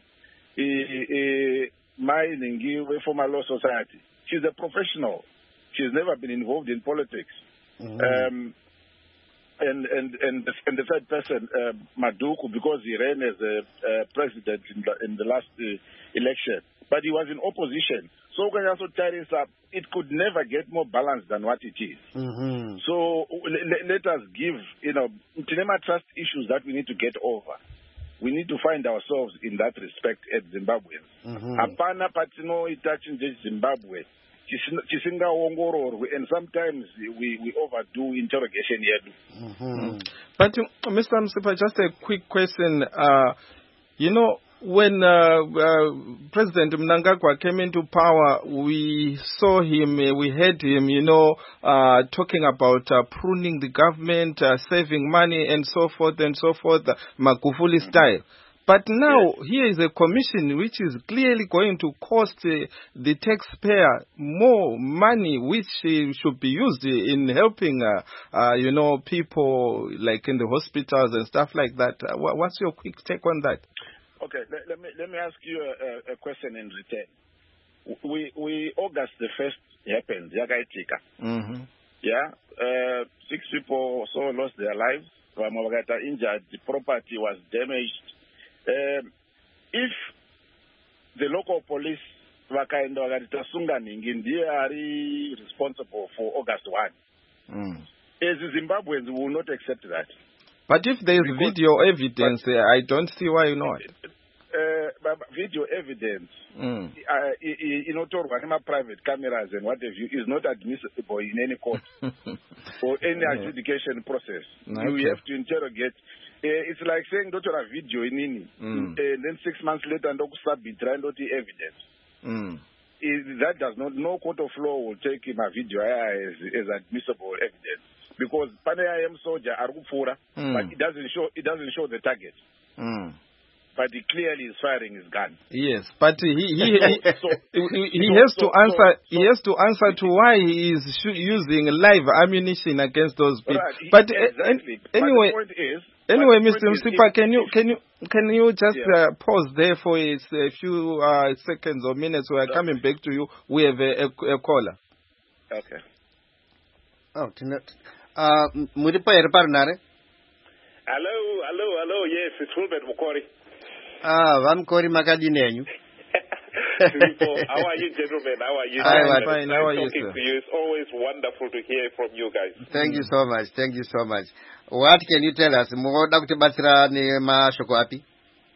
E my Ningi former Law Society. She's a professional. She's never been involved in politics. Mm-hmm. Um, and and and the, and the third person, uh, Maduku, because he ran as a uh, president in the in the last uh, election, but he was in opposition. So when also tie this up, it could never get more balanced than what it is. Mm-hmm. So let, let us give, you know, Tinema trust issues that we need to get over. We need to find ourselves in that respect as Zimbabweans. Apana patino itachin Zimbabwe. Chisinga wongororwe, and sometimes we, we overdo interrogation here. Mm-hmm. But uh, Mister Msipa, just a quick question. Uh, you know, when uh, uh, President Mnangagwa came into power, we saw him, uh, we heard him, you know, uh, talking about uh, pruning the government, uh, saving money, and so forth and so forth, uh, Magufuli mm-hmm. style. But now, yes. here is a commission which is clearly going to cost uh, the taxpayer more money, which uh, should be used in helping, uh, uh, you know, people like in the hospitals and stuff like that. Uh, what's your quick take on that? Okay, let, let me let me ask you a, a question in return. We we August the first happened, Yagaitika. Mm-hmm. Yeah, uh, six people so lost their lives. Ramawagata injured. The property was damaged. Um, if the local police were kind of they are responsible for August first. Mm. As Zimbabweans, we will not accept that. But if there is video evidence, but, uh, I don't see why not. Uh, video evidence, mm. uh, you know, private cameras and what have you, is not admissible in any court or any yeah. adjudication process. Okay. You have to interrogate. Uh, it's like saying, don't you have video in any, mm. and then six months later, don't submit evidence. Mm. It, that does not, no court of law will take my video as, as admissible evidence. Because Panay am soldier Arufura, mm. but it doesn't show it doesn't show the target. Mm. But he clearly is firing his gun. Yes, but he he he, so, he, he so, has so, to answer. So, he has to answer to why he is sh- using live ammunition against those people. Right, but exactly. uh, anyway, but the point is, anyway, the Mister point Msipa, is, can you can you can you just yeah. uh, pause there for a, a few uh, seconds or minutes? We are okay. coming back to you. We have a, a, a caller. Okay. Oh, uh, Muripa Erparnare. Hello, hello, hello. Yes, it's Wilbert Mukori. Ah, I'm Kori Makadinenu. How are you, gentlemen? How are you? I'm fine. How are you, sir? sir? To you. It's always wonderful to hear from you guys. Thank mm. you so much. Thank you so much. What can you tell us? Doctor Batra Nema Shokoapi?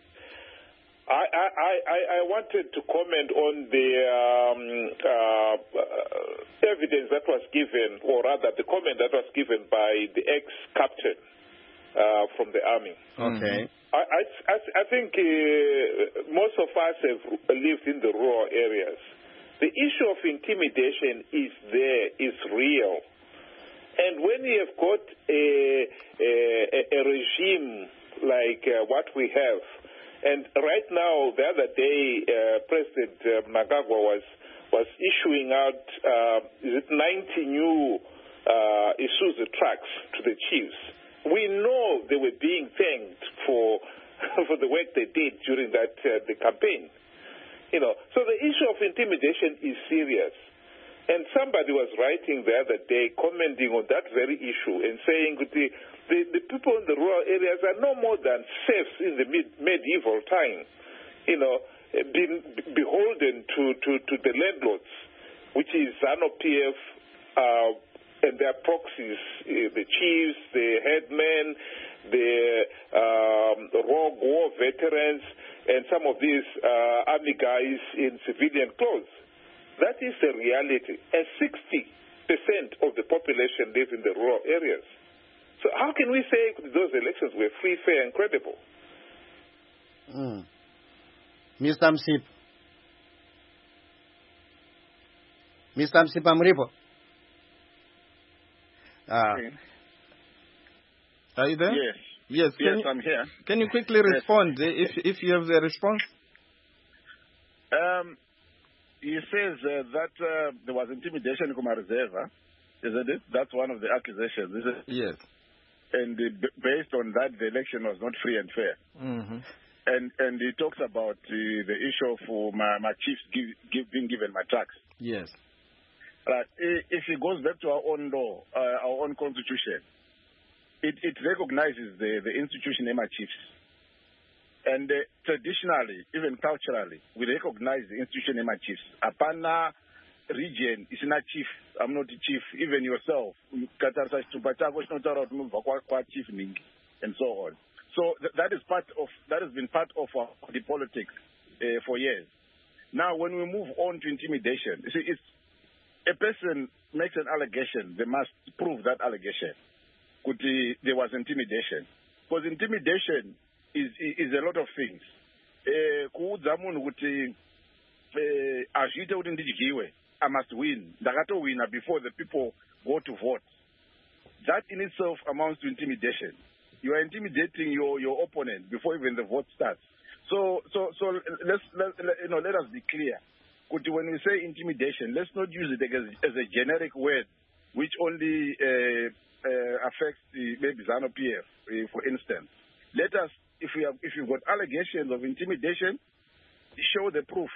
I, I, I, I wanted to comment on the um, uh, uh, evidence that was given, or rather the comment that was given by the ex-captain uh, from the army. Okay. I, I, I think uh, most of us have lived in the rural areas. The issue of intimidation is there, is real. And when you have got a, a, a regime like uh, what we have, and right now, the other day, uh, President uh, Mnangagwa was was issuing out uh, is it ninety new uh, Isuzu trucks to the chiefs. We know they were being thanked for for the work they did during that uh, the campaign. You know, so the issue of intimidation is serious. And somebody was writing the other day, commenting on that very issue and saying that the, the, the people in the rural areas are no more than serfs in the mid, medieval time, you know, being beholden to, to, to the landlords, which is ZANU-P F uh, and their proxies, uh, the chiefs, the headmen, the um, rogue war veterans, and some of these uh, army guys in civilian clothes. That is the reality. And sixty percent of the population live in the rural areas. So how can we say those elections were free, fair, and credible? Mm. Mister Msip. Mister Msipa Mripo. Uh, Are you there? Yes. Yes, yes, you, I'm here. Can you quickly respond yes. if if you have the response? Um, he says uh, that uh, there was intimidation in Kumaruzeva, isn't it? That's one of the accusations, isn't it? Yes. And uh, b- based on that, the election was not free and fair. Mm-hmm. And and he talks about uh, the issue of uh, my, my chiefs give, give, being given my tax. Yes. Right. If it goes back to our own law, uh, our own constitution, it, it recognizes the, the institution Emma chiefs. And uh, traditionally, even culturally, we recognize the institution Emma chiefs. Apana region is not chief. I'm not a chief. Even yourself, and so on. So th- that is part of that has been part of our the politics uh, for years. Now, when we move on to intimidation, you see, it's a person makes an allegation, they must prove that allegation. Could the, there was intimidation? Because intimidation is is a lot of things. I must win. Win before the people go to vote. That in itself amounts to intimidation. You are intimidating your, your opponent before even the vote starts. So so so let's let, you know let us be clear. When we say intimidation, let's not use it as, as a generic word, which only uh, uh, affects the maybe ZANU-P F, uh, for instance. Let us, if we have, if you've got allegations of intimidation, show the proof.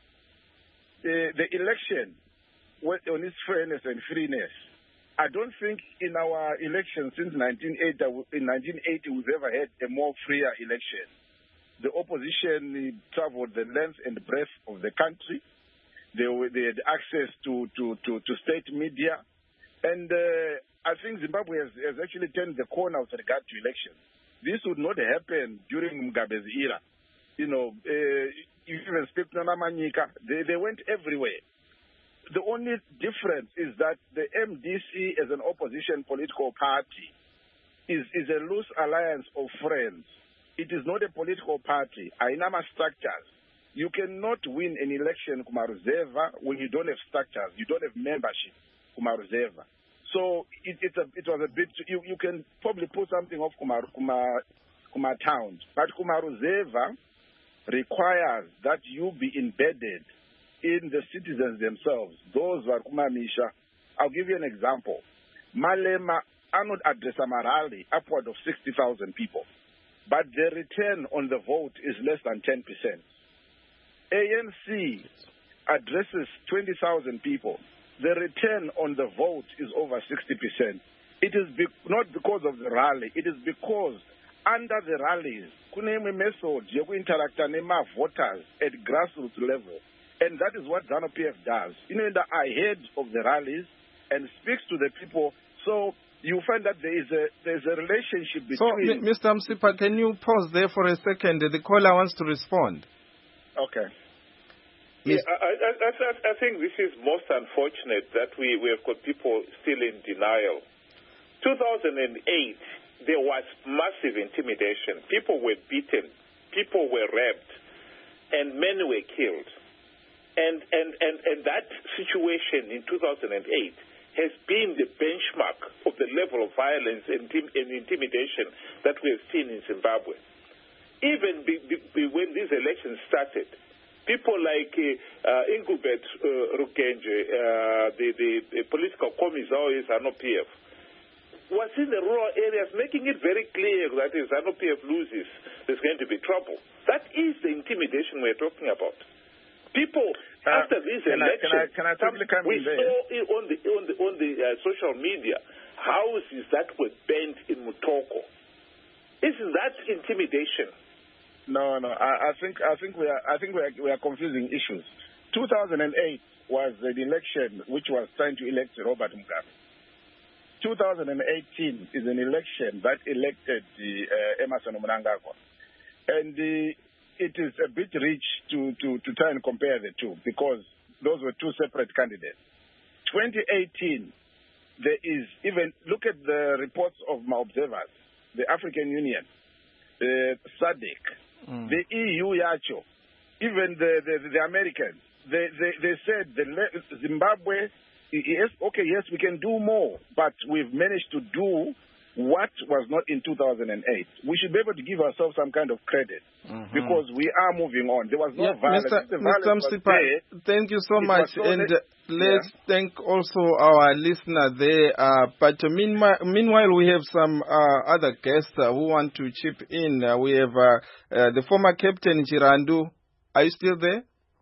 The, the election, on its fairness and freeness, I don't think in our election since nineteen eighty, in nineteen eighty we've ever had a more freer election. The opposition traveled the length and breadth of the country. They, were, they had access to, to, to, to state media. And uh, I think Zimbabwe has, has actually turned the corner with regard to elections. This would not happen during Mugabe's era. You know, uh, you even speak to Namanyika, they, they went everywhere. The only difference is that the M D C as an opposition political party is, is a loose alliance of friends. It is not a political party. Ainama structures. You cannot win an election, Kumaruzeva, when you don't have structures, you don't have membership, Kumaruzeva. So it, it's a, it was a bit, you, you can probably put something off Kumar, Kumar, Kumar Town, but Kumaruzeva requires that you be embedded in the citizens themselves. Those who are Kumamisha. I'll give you an example. Malema, Arnold addressa Marali, upward of sixty thousand people, but the return on the vote is less than ten percent. A N C addresses twenty thousand people. The return on the vote is over sixty percent. It is be- not because of the rally. It is because under the rallies, kuneme method you interact with voters at grassroots level. And that is what ZANU-P F does. You know, I head of the rallies and speaks to the people. So you find that there is a there is a relationship between... So, Mister Msipa, can you pause there for a second? The caller wants to respond. Okay. Yeah, I, I, I, I think this is most unfortunate that we, we have got people still in denial. two thousand eight, there was massive intimidation. People were beaten, people were raped, and men were killed. And, and, and, and that situation in two thousand eight has been the benchmark of the level of violence and, and intimidation that we have seen in Zimbabwe. Even be, be, when these elections started, people like uh, uh, Ingubet uh, Rugenje, uh, the, the, the political commissar of ZANU-P F, was in the rural areas making it very clear that if ZANU-P F loses, there's going to be trouble. That is the intimidation we're talking about. People, uh, after these can elections, I, can I, can I come we in there? saw it on the, on the, on the uh, social media houses that were burnt in Mutoko. Isn't that intimidation? No, no. I, I think I think we are I think we are we are confusing issues. two thousand eight was an election which was trying to elect Robert Mugabe. two thousand eighteen is an election that elected the uh, Emmerson Mnangagwa, and the, it is a bit rich to, to, to try and compare the two because those were two separate candidates. twenty eighteen, there is even look at the reports of my observers, the African Union, the SADC. Mm. The E U, Yacho, even the, the, the Americans, they, they, they said the Zimbabwe, yes, okay, yes, we can do more, but we've managed to do what was not in two thousand eight. We should be able to give ourselves some kind of credit mm-hmm. because we are moving on. There was no yeah, violence. Mister The violence Mister Msipa, thank you so much. So and that, let's yeah. thank also our listener there. Uh, but uh, meanwhile, meanwhile, we have some uh, other guests uh, who want to chip in. Uh, we have uh, uh, the former captain, Chirandu. Are you still there?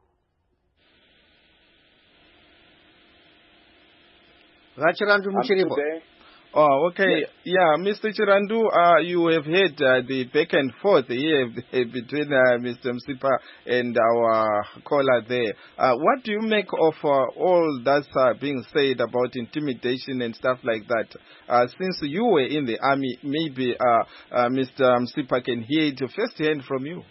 Chirandu Muchiribo. Oh, okay. Yes. Yeah, Mister Chirandu, uh, you have heard uh, the back and forth here between uh, Mister Msipa and our caller there. Uh, what do you make of uh, all that's uh, being said about intimidation and stuff like that? Uh, since you were in the army, maybe uh, uh, Mister Msipa can hear it firsthand from you.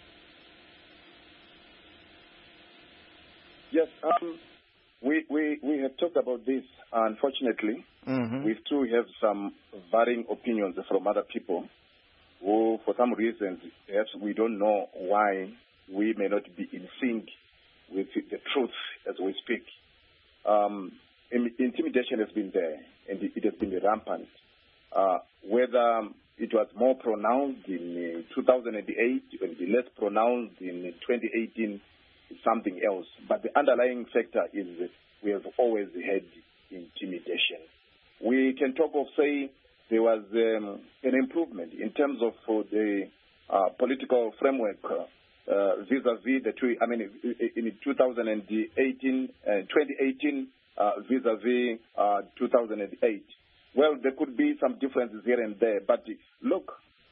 Yes, um, we, we, we have talked about this, unfortunately. Mm-hmm. We too have some varying opinions from other people who, for some reasons, perhaps we don't know why we may not be in sync with the truth as we speak. Um, intimidation has been there, and it has been rampant. Uh, whether it was more pronounced in uh, two thousand eight and less pronounced in twenty eighteen is something else. But the underlying factor is that we have always had intimidation. We can talk of, say, there was um, an improvement in terms of uh, the uh, political framework uh, vis-a-vis the two, I mean, in two thousand eighteen, uh, twenty eighteen uh, vis-a-vis uh, two thousand eight. Well, there could be some differences here and there, but look,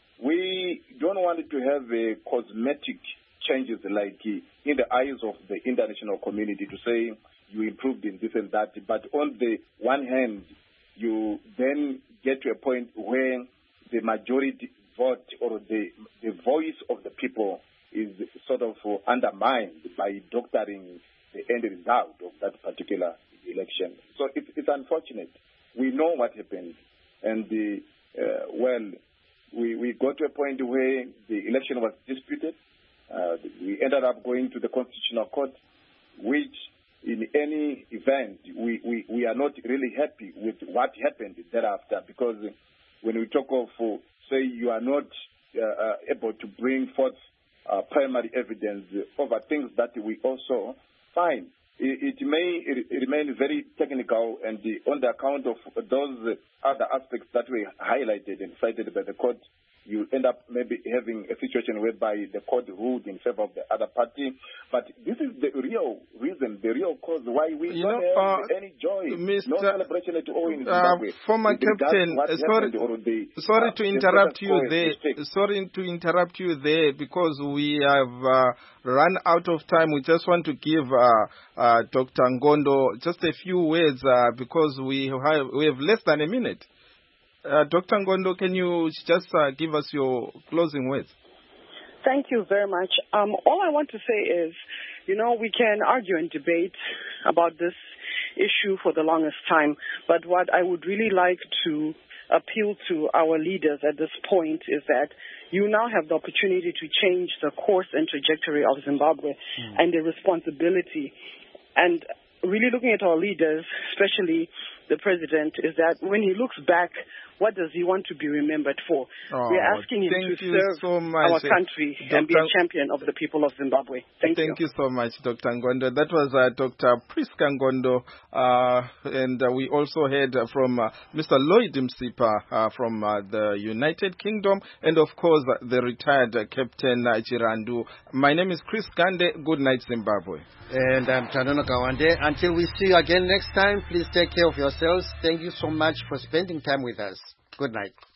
we don't want it to have a cosmetic changes like in the eyes of the international community to say you improved in this and that, but on the one hand, you then get to a point where the majority vote or the, the voice of the people is sort of undermined by doctoring the end result of that particular election. So it's, it's unfortunate. We know what happened. And, the, uh, well, we, we got to a point where the election was disputed. Uh, we ended up going to the Constitutional Court, which in any event, we, we, we are not really happy with what happened thereafter, because when we talk of, uh, say, you are not uh, uh, able to bring forth uh, primary evidence over things that we also find. It, it may it, it remain very technical, and the, on the account of those other aspects that were highlighted and cited by the court, you end up maybe having a situation whereby the court ruled in favor of the other party. But this is the real reason, the real cause why we you don't know, have uh, any joy, Mister no celebration at all in Uh, Zimbabwe. former captain, uh, sorry, the, sorry uh, to interrupt you there. Sorry to interrupt you there because we have uh, run out of time. We just want to give uh, uh, Doctor Ngondo just a few words uh, because we have, we have less than a minute. Uh, Doctor Ngondo, can you just uh, give us your closing words? Thank you very much. Um, all I want to say is, you know, we can argue and debate about this issue for the longest time, but what I would really like to appeal to our leaders at this point is that you now have the opportunity to change the course and trajectory of Zimbabwe mm. and the responsibility. And really looking at our leaders, especially the president, is that when he looks back, what does he want to be remembered for? Oh, we're asking him to serve so much, our country Doctor and be a champion of the people of Zimbabwe. Thank, Thank you. you so much, Doctor Ngondo. That was uh, Doctor Priska Ngondo, uh, and uh, we also heard uh, from uh, Mister Lloyd Msipa uh, from uh, the United Kingdom, and of course uh, the retired uh, Captain uh, Chirandu. My name is Chris Gande. Good night, Zimbabwe. And I'm Tanono Kawande. Until we see you again next time, please take care of yourselves. Thank you so much for spending time with us. Good night.